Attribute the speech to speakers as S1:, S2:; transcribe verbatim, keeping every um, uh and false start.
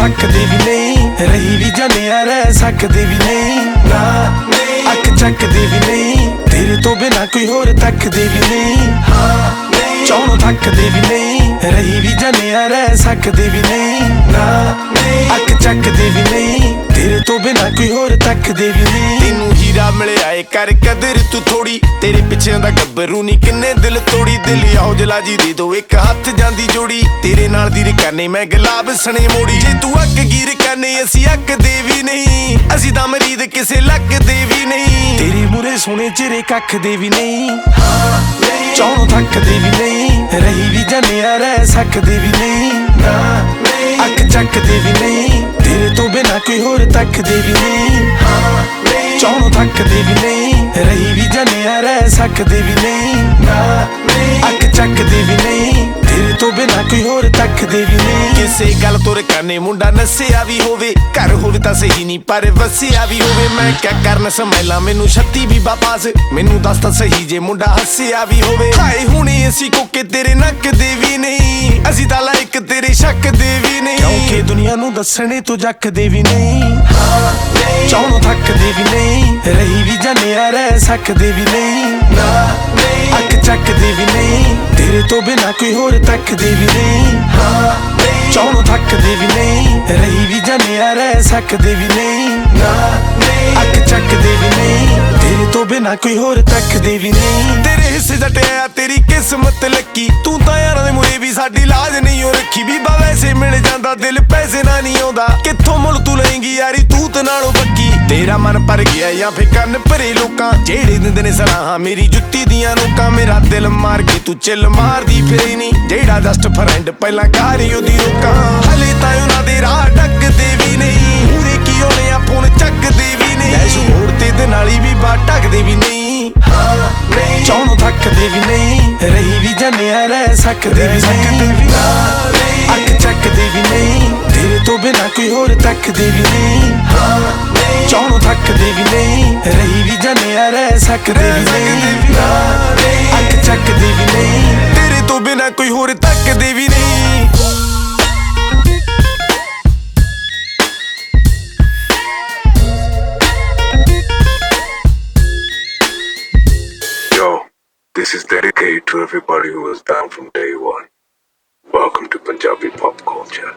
S1: ਥੱਕਦੇ ਵੀ ਨਹੀਂ, ਰਹੀ ਵੀ ਜਾਂਦੇ ਆ ਰਹਿ ਸਕਦੇ ਵੀ ਨਹੀਂ, ਨਾ ਅੱਖ ਚੱਕਦੇ ਵੀ ਨਹੀਂ, ਤੇਰੇ ਤੋਂ ਬਿਨਾ ਕੋਈ ਹੋਰ ਤੱਕਦੇ ਵੀ ਨਹੀਂ, ਚੌਣੋਂ ਥੱਕਦੇ ਵੀ ਨਹੀਂ, ਰਹੀ ਵੀ ਜਾਂਦੇ ਆ ਰਹਿ ਸਕਦੇ ਵੀ ਨਹੀਂ, ਨਾ ਅੱਖ ਚੱਕਦੇ ਵੀ ਨਹੀਂ, ਤੇਰੇ ਤੋਂ ਬਿਨਾ ਕੋਈ ਹੋਰ ਤੱਕਦੇ ਵੀ ਨਹੀਂ।
S2: ਤੈਨੂੰ ਹੀਰਾ ਮਿਲਿਆ ਏ ਕਰ ਕਦਰ ਤੂੰ ਥੋੜੀ, ਤੇਰੇ ਪਿੱਛੇ ਦਾ ਗੱਭਰੂ ਨੀ ਕਿੰਨੇ ਦਿਲ ਤੋੜੀ, ਦਿਲ ਆਓ ਜਲਾ ਜੀ ਦੇ ਦੋ ਇੱਕ ਹੱਥ ਜਾਂਦੀ ਜੋੜੀ, ਤੇਰੇ ਨਾਲ ਦੀ ਰਕਾਨੇ ਮੈਂ ਗੁਲਾਬ ਸਣੇ ਮੋੜੀ, ਜੇ ਤੂੰ ਅੱਕ ਗੀਰ ਕਾਨੇ ਅਸੀਂ ਅੱਕਦੇ ਵੀ ਨਹੀਂ, ਅਸੀਂ ਤਾਂ ਮਰੀਦ ਕਿਸੇ ਲੱਕਦੇ ਵੀ ਨਹੀਂ,
S1: ਤੇਰੇ ਮੂਰੇ ਸੋਹਣੇ ਚਿਹਰੇ ਕੱਖਦੇ ਵੀ ਨਹੀਂ, ਚੌਣੋਂ ਥੱਕਦੇ ਵੀ ਨਹੀਂ, ਰਹੀ ਵੀ ਜਾਂਦੇ ਆ ਰਹਿ ਸਕਦੇ ਵੀ ਨਹੀਂ, ਨਾ ਅੱਖ ਚੱਕਦੇ ਵੀ ਨਹੀਂ, ਤੇਰੇ ਤੋਂ ਬਿਨਾ ਕੋਈ ਹੋਰ ਤੱਕਦੇ ਵੀ ਨਹੀਂ, ਚੌਣੋਂ ਥੱਕਦੇ ਵੀ ਨਹੀਂ, ਰਹੀ ਵੀ ਜਾਂਦੇ ਆ ਰਹਿ ਸਕਦੇ ਵੀ ਨਹੀਂ, ਨਾ ਅੱਖ ਚੱਕਦੇ ਵੀ ਨਹੀਂ, ਤੇਰੇ ਤੋਂ ਬਿਨਾ ਕੋਈ ਹੋਰ ਤੱਕਦੇ ਵੀ ਨਹੀਂ।
S2: ਕਿਸੇ ਗੱਲ ਤੋਂ ਰਕਾਨੇ ਮੁੰਡਾ ਨਸਿਆ ਵੀ ਹੋਵੇ, ਘਰ ਹੋਵੇ ਤਾਂ ਸਹੀ ਨਹੀਂ ਪਰ ਵਸਿਆ ਵੀ ਹੋਵੇ, ਮੈਂ ਕਿਆ ਕਰਨ ਸਮੈਲਾ ਮੈਨੂੰ ਛੱਤੀ ਵੀ ਵਾਪਸ, ਮੈਨੂੰ ਦੱਸ ਤਾਂ ਸਹੀ ਜੇ ਮੁੰਡਾ ਹੱਸਿਆ ਵੀ ਹੋਵੇ, ਹਾਏ ਹੁਣੇ ਅਸੀਂ ਕੋਕੇ ਤੇਰੇ ਨੱਕਦੇ ਵੀ ਨਹੀਂ, ਅਸੀਂ ਤਾਂ ਲਾਇਕ ਤੇਰੇ ਸ਼ੱਕ ਦੇ ਵੀ ਨਹੀਂ,
S1: ਕਿਉਂਕਿ ਦੁਨੀਆ ਨੂੰ ਦੱਸਣੇ ਤੋਂ ਜੱਕਦੇ ਵੀ ਨਹੀਂ, ਚੌਣੋਂ ਥੱਕਦੇ ਵੀ ਨਹੀਂ, ਰਹੀ ਵੀ ਜਾਂਦੇ ਆ ਰਹਿ ਸਕਦੇ ਵੀ ਨਹੀਂ, ਨਾ ਅੱਖ ਚੱਕਦੇ ਵੀ ਨਹੀਂ, ਤੇਰੇ ਤੋਂ ਬਿਨਾ ਕੋਈ ਹੋਰ ਤੱਕਦੇ ਵੀ ਨਹੀਂ, ਚੌਣੋਂ ਥੱਕਦੇ ਵੀ ਨਹੀਂ, ਰਹੀ ਵੀ ਜਾਂਦੇ ਆ ਰਹਿ ਸਕਦੇ ਵੀ ਨਹੀਂ, ਨਾ ਅੱਖ ਚੱਕਦੇ ਵੀ ਨਹੀਂ, ਤੇਰੇ ਤੋਂ ਬਿਨਾ ਕੋਈ ਹੋਰ ਤੱਕਦੇ ਵੀ ਨਹੀਂ।
S2: ਤੇਰੇ ਹਿੱਸੇ ਜਟਿਆ ਤੇਰੀ ਕਿਸਮਤ ਲੱਕੀ, ਤੂੰ ਤਾਂ ਯਾਰਾਂ ਦੇ ਮੂਰੇ ਵੀ ਸਾਡੀ ਲਾਜ ਨਹੀਂ ਓ ਰੱਖੀ, ਬੀਬਾ ਵੈਸੇ ਮਿਲ ਜਾਂਦਾ ਦਿਲ ਪੈਸੇ ਨਾਲ ਨਹੀਂ ਆਉਂਦਾ, ਕਿੱਥੋਂ ਮੁੱਲ ਤੂੰ ਲਏਂਗੀ ਯਾਰੀ ਤੂੰ ਤੇ ਨਾਲੋਂ ਪੱਕੀ, ਤੇਰਾ ਮਨ ਭਰ ਗਿਆ ਜਾਂ ਫੇ ਕੰਨ ਭਰੇ ਲੋਕਾਂ, ਜਿਹੜੇ ਦਿੰਦੇ ਨੇ ਸਲਾਹਾਂ ਮੇਰੀ ਜੁੱਤੀ ਦੀਆਂ ਨੋਕਾਂ, ਮੇਰਾ ਦਿਲ ਮਾਰ ਕੇ ਤੂੰ ਚਿੱਲ ਮਾਰਦੀ ਫਿਰੇ ਨਹੀਂ, ਜਿਹੜਾ ਜਸਟ ਫਰੈਂਡ ਪਹਿਲਾਂ ਗਾਰੀ ਉਹਦੀ ਰੋਕਾਂ, ਹਲੇ ਤਾਂ ਉਹਨਾਂ ਦੇ ਰਾਹ ਡੱਕਦੇ ਵੀ ਨਹੀਂ, ਮੂਰੇ ਕੀ ਹੋਣੇ ਆ ਫੋਨ ਚੱਕਦੇ ਵੀ ਨਹੀਂ, ਐਸ਼ ਹੋਰ ਤੇ ਦੇ ਨਾਲੀ ਵੀ ਬਾ ਢੱਕਦੇ ਵੀ ਨਹੀਂ,
S1: ਚੌਣੋਂ ਥੱਕਦੇ ਵੀ ਨਹੀਂ, ਰਹੀ ਵੀ ਜਾਂਦੇ ਆ ਰਹਿ ਸਕਦੇ ਵੀ ਨਹੀਂ, ਅੱਖ ਚੱਕਦੇ ਵੀ ਨਹੀਂ, ਤੇਰੇ ਤੋਂ ਬਿਨਾ ਕੋਈ ਹੋਰ ਤੱਕਦੇ ਵੀ ਨਹੀਂ, ਚੌਣੋਂ ਥੱਕਦੇ ਵੀ ਨਹੀਂ, ਰਹੀ ਵੀ ਜਾਂਦੇ ਆ ਰਹਿ ਸਕਦੇ ਵੀ ਨਹੀਂ, ਅੱਖ ਚੱਕਦੇ ਵੀ ਨਹੀਂ,
S2: ਤੇਰੇ ਤੋਂ ਬਿਨਾ ਕੋਈ ਹੋਰ ਤੱਕਦੇ ਵੀ ਨਹੀਂ।
S3: Yo, this is dedicated to everybody who was down from day one. Welcome to Punjabi pop culture.